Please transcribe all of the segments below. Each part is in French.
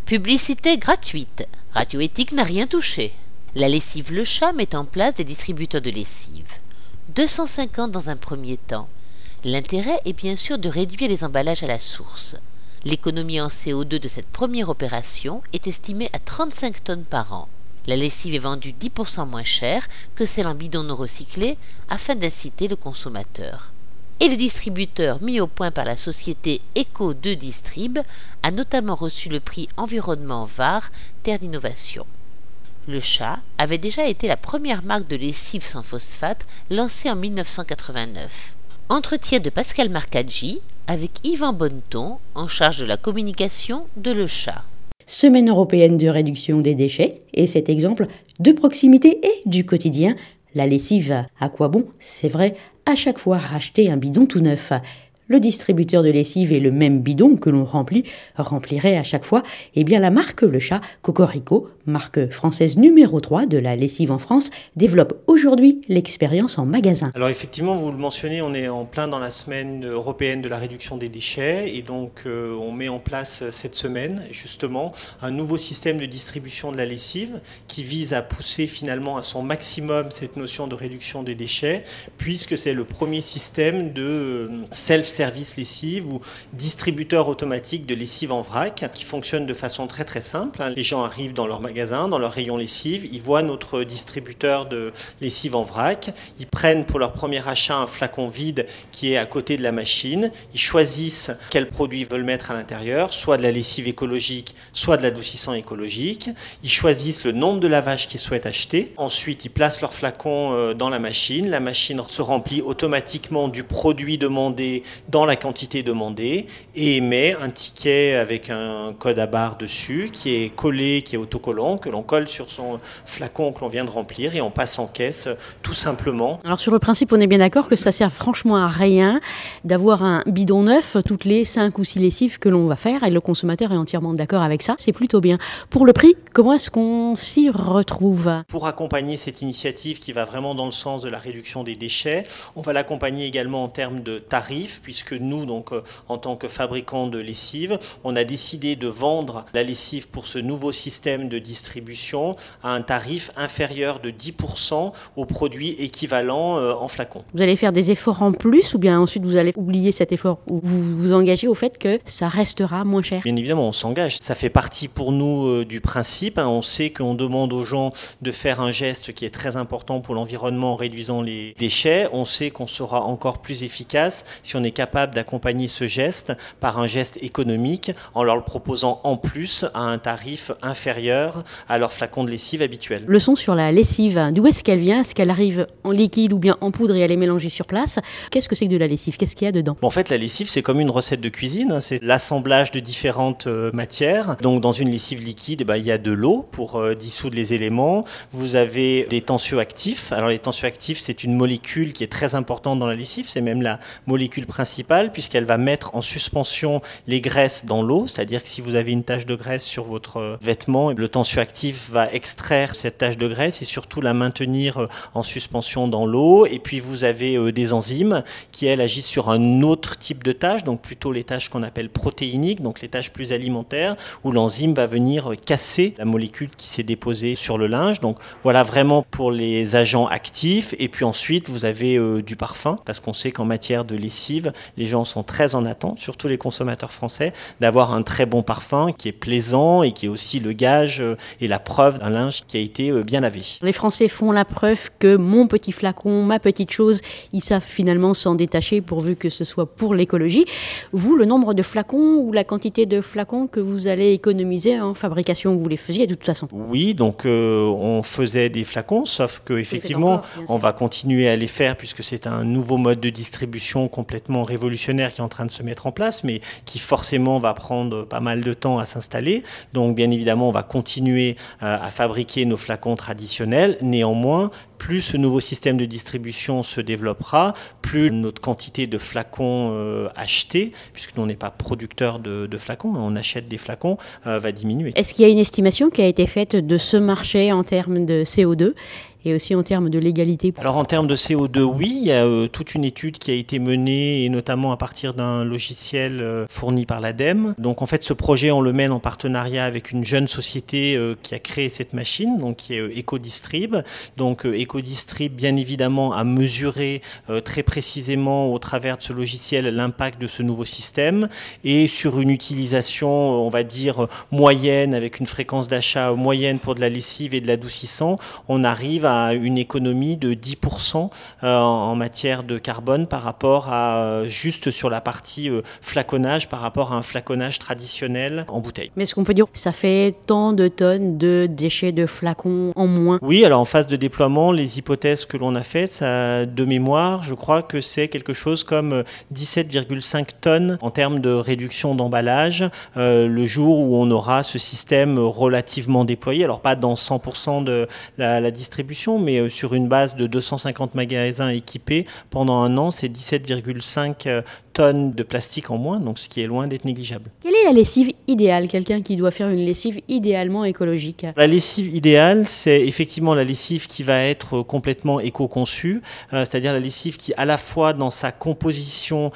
Publicité gratuite. Radio Éthique n'a rien touché. La lessive Le Chat met en place des distributeurs de lessive. 250 dans un premier temps. L'intérêt est bien sûr de réduire les emballages à la source. L'économie en CO2 de cette première opération est estimée à 35 tonnes par an. La lessive est vendue 10% moins cher que celle en bidon non recyclé afin d'inciter le consommateur. Et le distributeur mis au point par la société Eco2 Distrib a notamment reçu le prix Environnement VAR Terre d'innovation. Le Chat avait déjà été la première marque de lessive sans phosphate lancée en 1989. Entretien de Pascal Marcaggi avec Yvan Bonneton en charge de la communication de Le Chat. Semaine européenne de réduction des déchets et cet exemple de proximité et du quotidien. La lessive, à quoi bon? C'est vrai, à chaque fois racheter un bidon tout neuf. Le distributeur de lessive est le même bidon que l'on remplirait à chaque fois. Eh bien la marque Le Chat, Cocorico, marque française numéro 3 de la lessive en France, développe aujourd'hui l'expérience en magasin. Alors effectivement, vous le mentionnez, on est en plein dans la semaine européenne de la réduction des déchets et donc on met en place cette semaine justement un nouveau système de distribution de la lessive qui vise à pousser finalement à son maximum cette notion de réduction des déchets puisque c'est le premier système de self-service lessive ou distributeur automatique de lessive en vrac qui fonctionne de façon très très simple. Les gens arrivent dans leur magasin, dans leur rayon lessive, ils voient notre distributeur de lessive en vrac, ils prennent pour leur premier achat un flacon vide qui est à côté de la machine, ils choisissent quel produit ils veulent mettre à l'intérieur, soit de la lessive écologique, soit de l'adoucissant écologique, ils choisissent le nombre de lavages qu'ils souhaitent acheter, ensuite ils placent leur flacon dans la machine se remplit automatiquement du produit demandé dans la quantité demandée et émet un ticket avec un code à barre dessus qui est collé, qui est autocollant, que l'on colle sur son flacon que l'on vient de remplir et on passe en caisse tout simplement. Alors sur le principe, on est bien d'accord que ça sert franchement à rien d'avoir un bidon neuf toutes les 5 ou 6 lessives que l'on va faire et le consommateur est entièrement d'accord avec ça, c'est plutôt bien. Pour le prix, comment est-ce qu'on s'y retrouve? Pour accompagner cette initiative qui va vraiment dans le sens de la réduction des déchets, on va l'accompagner également en termes de tarifs puisque nous, donc, en tant que fabricants de lessive, on a décidé de vendre la lessive pour ce nouveau système de distribution à un tarif inférieur de 10% aux produits équivalents en flacon. Vous allez faire des efforts en plus ou bien ensuite vous allez oublier cet effort ou vous vous engagez au fait que ça restera moins cher? Bien évidemment, on s'engage. Ça fait partie pour nous du principe. On sait qu'on demande aux gens de faire un geste qui est très important pour l'environnement en réduisant les déchets. On sait qu'on sera encore plus efficace si on est capable d'accompagner ce geste par un geste économique en leur le proposant en plus à un tarif inférieur à leur flacon de lessive habituel. Leçon sur la lessive, d'où est-ce qu'elle vient? Est-ce qu'elle arrive en liquide ou bien en poudre et elle est mélangée sur place? Qu'est-ce que c'est que de la lessive? Qu'est-ce qu'il y a dedans? En fait, la lessive, c'est comme une recette de cuisine. C'est l'assemblage de différentes matières. Donc, dans une lessive liquide, il y a de l'eau pour dissoudre les éléments. Vous avez des tensioactifs. Alors, les tensioactifs, c'est une molécule qui est très importante dans la lessive. C'est même la molécule principale puisqu'elle va mettre en suspension les graisses dans l'eau. C'est-à-dire que si vous avez une tache de graisse sur votre vêtement, le tensioactif va extraire cette tache de graisse et surtout la maintenir en suspension dans l'eau. Et puis, vous avez des enzymes qui, elles, agissent sur un autre type de tâches, donc plutôt les tâches qu'on appelle protéiniques, donc les tâches plus alimentaires, où l'enzyme va venir casser la molécule qui s'est déposée sur le linge. Donc voilà vraiment pour les agents actifs. Et puis ensuite, vous avez du parfum, parce qu'on sait qu'en matière de lessive, les gens sont très en attente, surtout les consommateurs français, d'avoir un très bon parfum qui est plaisant et qui est aussi le gage et la preuve d'un linge qui a été bien lavé. Les Français font la preuve que mon petit flacon, ma petite chose, ils savent finalement s'en détacher pourvu que ce soit pour l'écologie. Vous, le nombre de flacons ou la quantité de flacons que vous allez économiser en fabrication, vous les faisiez de toute façon? Oui, donc on faisait des flacons, sauf qu'effectivement, on va continuer à les faire puisque c'est un nouveau mode de distribution complètement révolutionnaire qui est en train de se mettre en place, mais qui forcément va prendre pas mal de temps à s'installer. Donc bien évidemment, on va continuer à fabriquer nos flacons traditionnels. Néanmoins, plus ce nouveau système de distribution se développera, plus notre quantité de flacons achetés, puisque nous on n'est pas producteur de flacons, on achète des flacons, va diminuer. Est-ce qu'il y a une estimation qui a été faite de ce marché en termes de CO2 et aussi en termes de légalité? Alors en termes de CO2, oui, il y a toute une étude qui a été menée, et notamment à partir d'un logiciel fourni par l'ADEME. Donc en fait, ce projet, on le mène en partenariat avec une jeune société qui a créé cette machine, donc qui est Ecodistrib. Donc Ecodistrib, bien évidemment, a mesuré très précisément au travers de ce logiciel l'impact de ce nouveau système, et sur une utilisation, on va dire, moyenne, avec une fréquence d'achat moyenne pour de la lessive et de l'adoucissant, on arrive à une économie de 10% en matière de carbone par rapport à juste sur la partie flaconnage, par rapport à un flaconnage traditionnel en bouteille. Mais est-ce qu'on peut dire que ça fait tant de tonnes de déchets de flacons en moins? Oui, alors en phase de déploiement, les hypothèses que l'on a faites, ça, de mémoire, je crois que c'est quelque chose comme 17,5 tonnes en termes de réduction d'emballage le jour où on aura ce système relativement déployé. Alors pas dans 100% de la distribution, mais sur une base de 250 magasins équipés, pendant un an, c'est 17,5 tonnes de plastique en moins, donc ce qui est loin d'être négligeable. Quelle est la lessive idéale? Quelqu'un qui doit faire une lessive idéalement écologique? La lessive idéale, c'est effectivement la lessive qui va être complètement éco-conçue, c'est-à-dire la lessive qui, à la fois dans sa composition,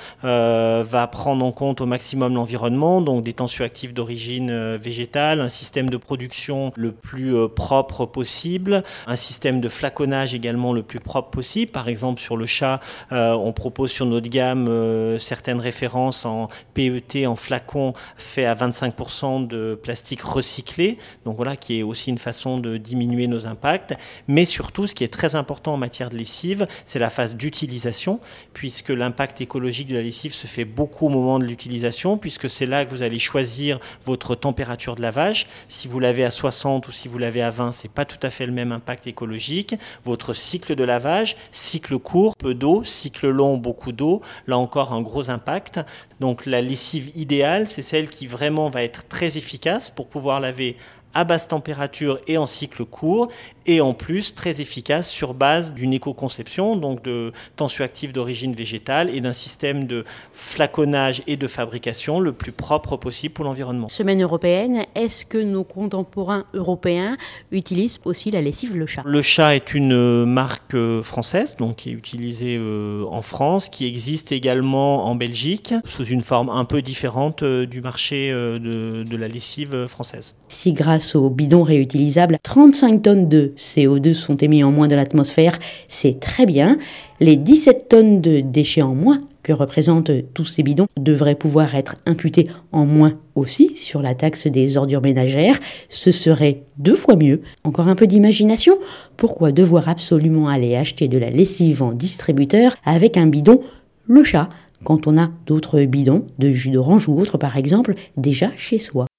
va prendre en compte au maximum l'environnement, donc des tensioactifs d'origine végétale, un système de production le plus propre possible, un système de flaconnage également le plus propre possible. Par exemple, sur le chat, on propose sur notre gamme certaines références en PET, en flacon, fait à 25% de plastique recyclé. Donc voilà, qui est aussi une façon de diminuer nos impacts. Mais surtout, ce qui est très important en matière de lessive, c'est la phase d'utilisation, puisque l'impact écologique de la lessive se fait beaucoup au moment de l'utilisation, puisque c'est là que vous allez choisir votre température de lavage. Si vous lavez à 60 ou si vous lavez à 20, c'est pas tout à fait le même impact écologique. Votre cycle de lavage, cycle court, peu d'eau, cycle long, beaucoup d'eau, là encore un gros impact. Donc la lessive idéale, c'est celle qui vraiment va être très efficace pour pouvoir laver à basse température et en cycle court, et en plus très efficace sur base d'une éco-conception, donc de tensioactifs d'origine végétale et d'un système de flaconnage et de fabrication le plus propre possible pour l'environnement. Semaine européenne, est-ce que nos contemporains européens utilisent aussi la lessive Le Chat? Le Chat est une marque française, donc qui est utilisée en France, qui existe également en Belgique, sous une forme un peu différente du marché de la lessive française. Si grâce aux bidons réutilisables, 35 tonnes de CO2 sont émis en moins dans l'atmosphère, c'est très bien. Les 17 tonnes de déchets en moins que représentent tous ces bidons devraient pouvoir être imputés en moins aussi sur la taxe des ordures ménagères. Ce serait 2 fois mieux. Encore un peu d'imagination? Pourquoi devoir absolument aller acheter de la lessive en distributeur avec un bidon Le Chat, quand on a d'autres bidons de jus d'orange ou autres par exemple déjà chez soi?